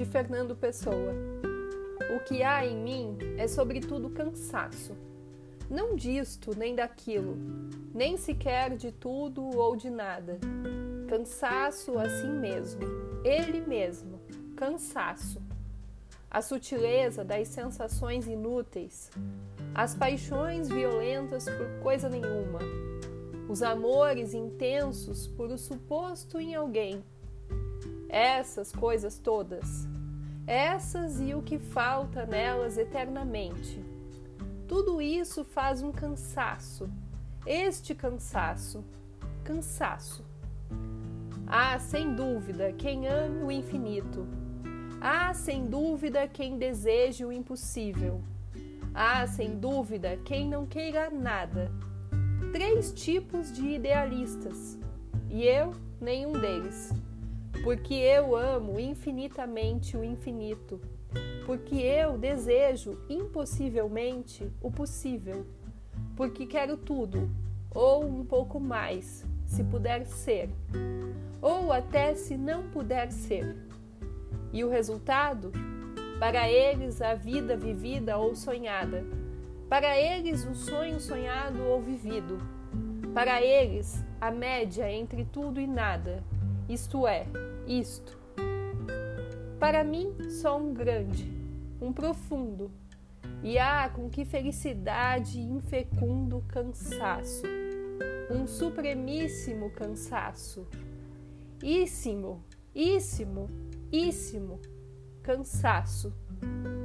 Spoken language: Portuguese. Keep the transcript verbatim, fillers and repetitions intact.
de Fernando Pessoa. O que há em mim é sobretudo cansaço. Não disto nem daquilo, nem sequer de tudo ou de nada. Cansaço assim mesmo, ele mesmo, cansaço. A sutileza das sensações inúteis, as paixões violentas por coisa nenhuma, os amores intensos por o suposto em alguém. Essas coisas todas, essas e o que falta nelas eternamente. Tudo isso faz um cansaço, este cansaço, cansaço. Há, sem dúvida, quem ame o infinito. Há, sem dúvida, quem deseje o impossível. Há, sem dúvida, quem não queira nada. Três tipos de idealistas, e eu nenhum deles. Porque eu amo infinitamente o infinito. Porque eu desejo impossivelmente o possível. Porque quero tudo, ou um pouco mais, se puder ser. Ou até se não puder ser. E o resultado? Para eles a vida vivida ou sonhada. Para eles o sonho sonhado ou vivido. Para eles a média entre tudo e nada. Isto é, isto. Para mim só um grande, um profundo. E ah, com que felicidade e infecundo cansaço. Um supremíssimo cansaço. Íssimo, íssimo, íssimo cansaço.